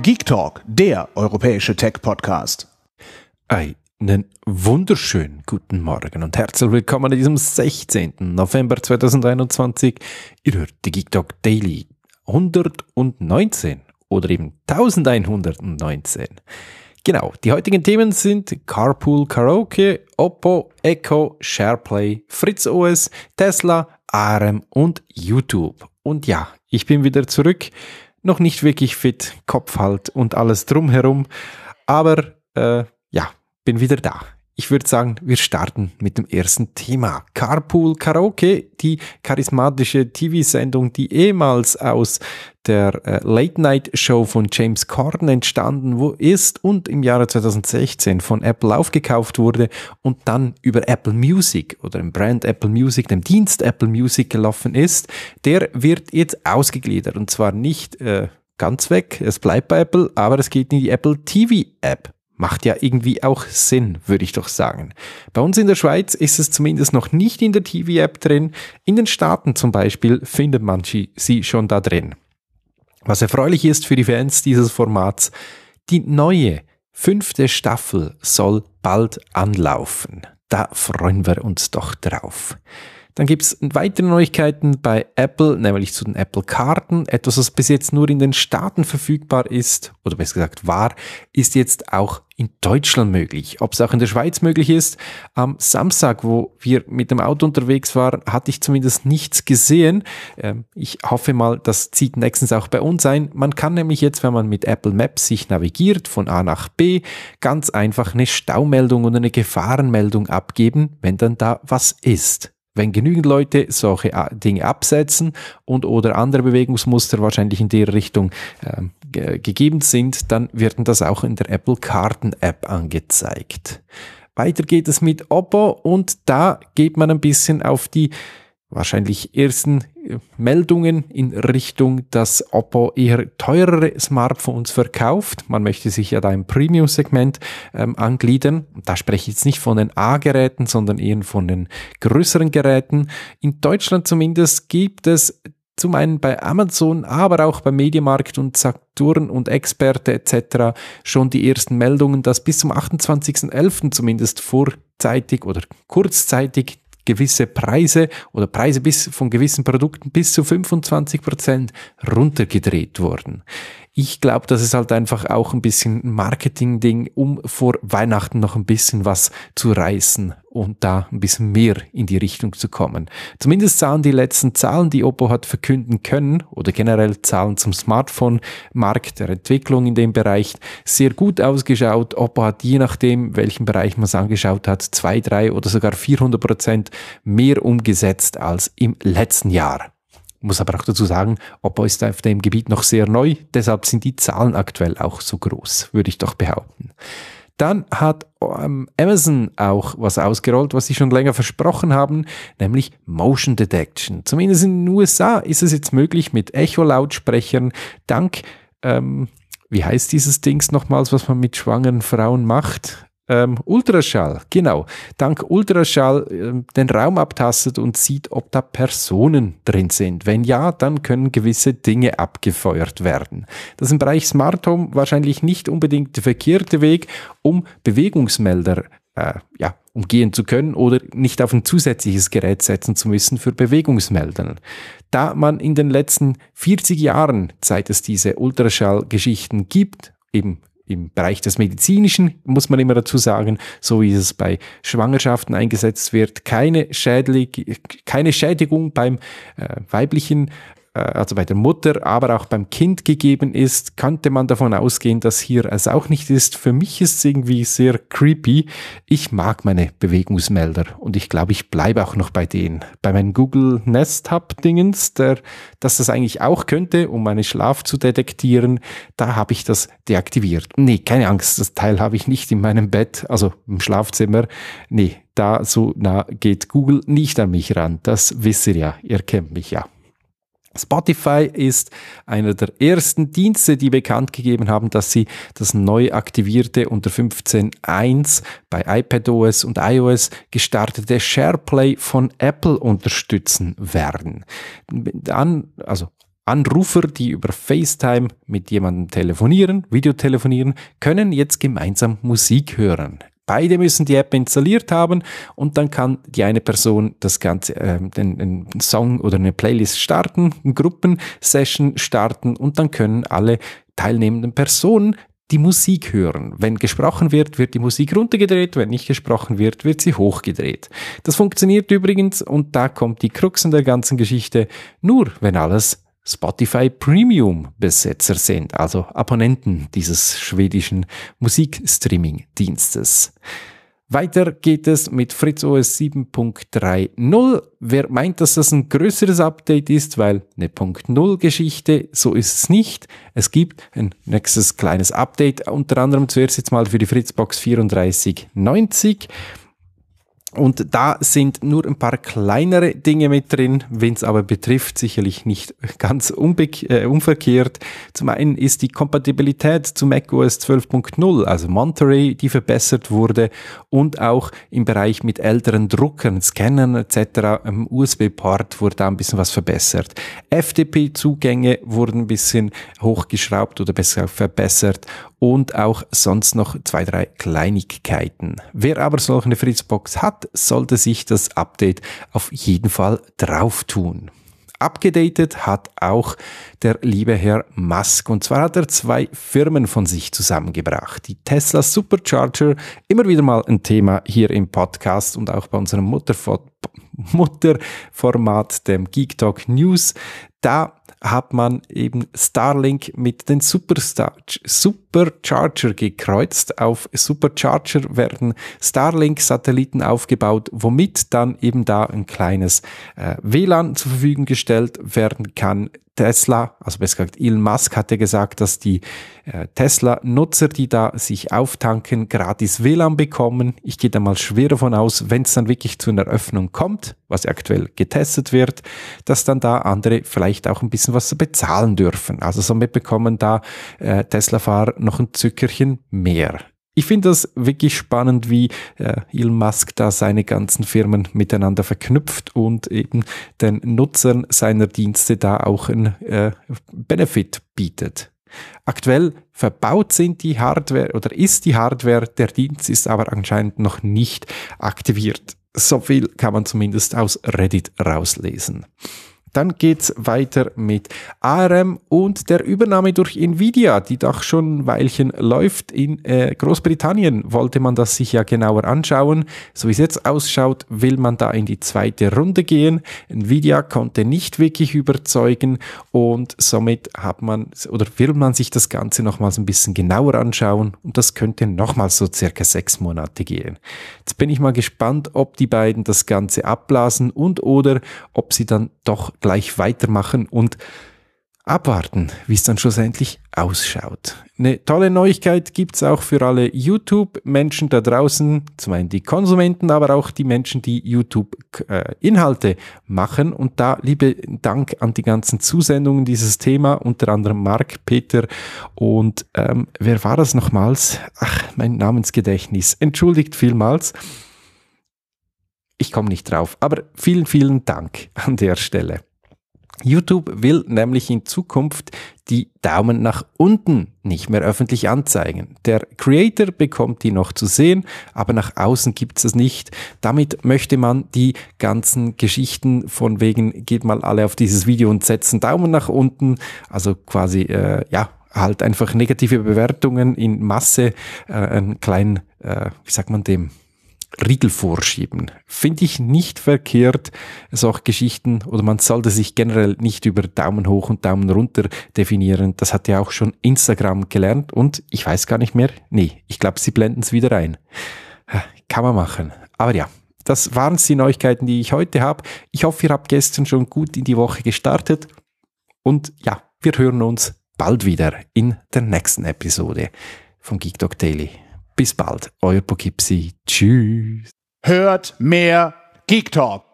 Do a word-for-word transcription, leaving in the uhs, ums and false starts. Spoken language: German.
Geek Talk, der europäische Tech-Podcast. Einen wunderschönen guten Morgen und herzlich willkommen an diesem sechzehnten November zweitausendeinundzwanzig. Ihr hört die Geek Talk Daily hundertneunzehn oder eben elfhundertneunzehn. Genau, die heutigen Themen sind Carpool Karaoke, Oppo, Echo, SharePlay, FritzOS, Tesla, A R M und YouTube. Und ja, ich bin wieder zurück, noch nicht wirklich fit, Kopf halt und alles drumherum, aber äh, ja, bin wieder da. Ich würde sagen, wir starten mit dem ersten Thema. Carpool Karaoke, die charismatische T V-Sendung, die ehemals aus der äh, Late-Night-Show von James Corden entstanden wo ist und im Jahre zweitausendsechzehn von Apple aufgekauft wurde und dann über Apple Music oder dem Brand Apple Music, dem Dienst Apple Music gelaufen ist, der wird jetzt ausgegliedert und zwar nicht äh, ganz weg, es bleibt bei Apple, aber es geht in die Apple T V-App. Macht ja irgendwie auch Sinn, würde ich doch sagen. Bei uns in der Schweiz ist es zumindest noch nicht in der T V-App drin. In den Staaten zum Beispiel findet man sie schon da drin. Was erfreulich ist für die Fans dieses Formats, die neue fünfte Staffel soll bald anlaufen. Da freuen wir uns doch drauf. Dann gibt es weitere Neuigkeiten bei Apple, nämlich zu den Apple-Karten. Etwas, was bis jetzt nur in den Staaten verfügbar ist, oder besser gesagt war, ist jetzt auch in Deutschland möglich. Ob es auch in der Schweiz möglich ist, am Samstag, wo wir mit dem Auto unterwegs waren, hatte ich zumindest nichts gesehen. Ich hoffe mal, das zieht nächstens auch bei uns ein. Man kann nämlich jetzt, wenn man mit Apple Maps sich navigiert, von A nach B, ganz einfach eine Staumeldung und eine Gefahrenmeldung abgeben, wenn dann da was ist. Wenn genügend Leute solche Dinge absetzen und oder andere Bewegungsmuster wahrscheinlich in der Richtung äh, ge- gegeben sind, dann wird das auch in der Apple Karten App angezeigt. Weiter geht es mit Oppo und da geht man ein bisschen auf die wahrscheinlich ersten Meldungen in Richtung, dass Oppo eher teurere Smartphones verkauft. Man möchte sich ja da im Premium-Segment ähm, angliedern. Da spreche ich jetzt nicht von den A-Geräten, sondern eher von den größeren Geräten. In Deutschland zumindest gibt es zum einen bei Amazon, aber auch bei Mediamarkt und Saturn und Experte et cetera schon die ersten Meldungen, dass bis zum achtundzwanzigsten elften zumindest vorzeitig oder kurzzeitig gewisse Preise oder Preise bis von gewissen Produkten bis zu fünfundzwanzig Prozent runtergedreht wurden. Ich glaube, das ist halt einfach auch ein bisschen ein Marketing-Ding, um vor Weihnachten noch ein bisschen was zu reißen und da ein bisschen mehr in die Richtung zu kommen. Zumindest sahen die letzten Zahlen, die Oppo hat verkünden können, oder generell Zahlen zum Smartphone-Markt, der Entwicklung in dem Bereich, sehr gut ausgeschaut. Oppo hat je nachdem, welchen Bereich man es angeschaut hat, zwei, drei oder sogar vierhundert Prozent mehr umgesetzt als im letzten Jahr. Muss aber auch dazu sagen, Oppo ist auf dem Gebiet noch sehr neu, deshalb sind die Zahlen aktuell auch so groß, würde ich doch behaupten. Dann hat ähm, Amazon auch was ausgerollt, was sie schon länger versprochen haben, nämlich Motion Detection. Zumindest in den U S A ist es jetzt möglich mit Echo-Lautsprechern dank, ähm, wie heißt dieses Dings nochmals, was man mit schwangeren Frauen macht? Ähm, Ultraschall, genau. Dank Ultraschall äh, den Raum abtastet und sieht, ob da Personen drin sind. Wenn ja, dann können gewisse Dinge abgefeuert werden. Das ist im Bereich Smart Home wahrscheinlich nicht unbedingt der verkehrte Weg, um Bewegungsmelder äh, ja, umgehen zu können oder nicht auf ein zusätzliches Gerät setzen zu müssen für Bewegungsmelder. Da man in den letzten vierzig Jahren, seit es diese Ultraschallgeschichten gibt, eben im Bereich des Medizinischen, muss man immer dazu sagen, so wie es bei Schwangerschaften eingesetzt wird, keine, Schädlig, keine Schädigung beim äh, weiblichen, äh, also bei der Mutter, aber auch beim Kind gegeben ist, könnte man davon ausgehen, dass hier es auch nicht ist. Für mich ist es irgendwie sehr creepy. Ich mag meine Bewegungsmelder und ich glaube, ich bleibe auch noch bei denen. Bei meinem Google Nest Hub Dingens, der, dass das eigentlich auch könnte, um meinen Schlaf zu detektieren, da habe ich das deaktiviert. Nee, keine Angst, das Teil habe ich nicht in meinem Bett, also im Schlafzimmer. Nee, da so nah geht Google nicht an mich ran. Das wisst ihr ja, ihr kennt mich ja. Spotify ist einer der ersten Dienste, die bekannt gegeben haben, dass sie das neu aktivierte unter fünfzehn Punkt eins bei iPadOS und iOS gestartete SharePlay von Apple unterstützen werden. Dann, also Anrufer, die über FaceTime mit jemandem telefonieren, Videotelefonieren, können jetzt gemeinsam Musik hören. Beide müssen die App installiert haben und dann kann die eine Person das Ganze, äh, den, den Song oder eine Playlist starten, eine Gruppensession starten und dann können alle teilnehmenden Personen die Musik hören. Wenn gesprochen wird, wird die Musik runtergedreht, wenn nicht gesprochen wird, wird sie hochgedreht. Das funktioniert übrigens, und da kommt die Krux in der ganzen Geschichte, nur wenn alles Spotify Premium Besetzer sind, also Abonnenten dieses schwedischen Musikstreaming-Dienstes. Weiter geht es mit FritzOS sieben Punkt drei Punkt null. Wer meint, dass das ein größeres Update ist, weil eine Punkt null Geschichte, so ist es nicht. Es gibt ein nächstes kleines Update, unter anderem zuerst jetzt mal für die Fritzbox vierunddreißig neunzig. Und da sind nur ein paar kleinere Dinge mit drin, wen es aber betrifft, sicherlich nicht ganz unbe- äh, unverkehrt. Zum einen ist die Kompatibilität zu macOS zwölf Punkt null, also Monterey, die verbessert wurde, und auch im Bereich mit älteren Druckern, Scannern et cetera, im U S B-Port wurde da ein bisschen was verbessert. F T P-Zugänge wurden ein bisschen hochgeschraubt oder besser verbessert und auch sonst noch zwei, drei Kleinigkeiten. Wer aber solch eine Fritzbox hat, sollte sich das Update auf jeden Fall drauf tun. Abgedatet hat auch der liebe Herr Musk, und zwar hat er zwei Firmen von sich zusammengebracht. Die Tesla Supercharger, immer wieder mal ein Thema hier im Podcast und auch bei unserem Mutterfo- Mutterformat, dem Geek Talk News. Da hat man eben Starlink mit den Superstar- Supercharger gekreuzt. Auf Supercharger werden Starlink-Satelliten aufgebaut, womit dann eben da ein kleines äh, W L A N zur Verfügung gestellt werden kann. Tesla, also besser gesagt Elon Musk hatte gesagt, dass die äh, Tesla-Nutzer, die da sich auftanken, gratis W L A N bekommen. Ich gehe da mal schwer davon aus, wenn es dann wirklich zu einer Öffnung kommt, was aktuell getestet wird, dass dann da andere vielleicht auch ein bisschen was bezahlen dürfen. Also somit bekommen da äh, Tesla-Fahrer noch ein Zückerchen mehr. Ich finde das wirklich spannend, wie äh, Elon Musk da seine ganzen Firmen miteinander verknüpft und eben den Nutzern seiner Dienste da auch einen äh, Benefit bietet. Aktuell verbaut sind die Hardware oder ist die Hardware, der Dienst ist aber anscheinend noch nicht aktiviert. So viel kann man zumindest aus Reddit rauslesen. Dann geht's weiter mit A R M und der Übernahme durch Nvidia, die doch schon ein Weilchen läuft. In äh, Großbritannien wollte man das sich ja genauer anschauen. So wie es jetzt ausschaut, will man da in die zweite Runde gehen. Nvidia konnte nicht wirklich überzeugen und somit hat man oder will man sich das Ganze nochmals ein bisschen genauer anschauen, und das könnte nochmals so circa sechs Monate gehen. Jetzt bin ich mal gespannt, ob die beiden das Ganze abblasen und oder ob sie dann doch gleich weitermachen und abwarten, wie es dann schlussendlich ausschaut. Eine tolle Neuigkeit gibt es auch für alle YouTube-Menschen da draußen, zum einen die Konsumenten, aber auch die Menschen, die YouTube-Inhalte äh, machen. Und da liebe Dank an die ganzen Zusendungen dieses Thema, unter anderem Marc, Peter und ähm, wer war das nochmals? Ach, mein Namensgedächtnis. Entschuldigt vielmals. Ich komme nicht drauf, aber vielen, vielen Dank an der Stelle. YouTube will nämlich in Zukunft die Daumen nach unten nicht mehr öffentlich anzeigen. Der Creator bekommt die noch zu sehen, aber nach außen gibt es es nicht. Damit möchte man die ganzen Geschichten von wegen, geht mal alle auf dieses Video und setzen Daumen nach unten, also quasi, äh, ja, halt einfach negative Bewertungen in Masse, äh, einen kleinen, äh, wie sagt man dem, Riegel vorschieben. Finde ich nicht verkehrt, solche Geschichten, oder man sollte sich generell nicht über Daumen hoch und Daumen runter definieren. Das hat ja auch schon Instagram gelernt und ich weiß gar nicht mehr. Nee, ich glaube, sie blenden es wieder ein. Kann man machen. Aber ja, das waren die Neuigkeiten, die ich heute habe. Ich hoffe, ihr habt gestern schon gut in die Woche gestartet und ja, wir hören uns bald wieder in der nächsten Episode vom Geek Talk Daily. Bis bald, euer Poughkeepsie. Tschüss. Hört mehr Geek Talk.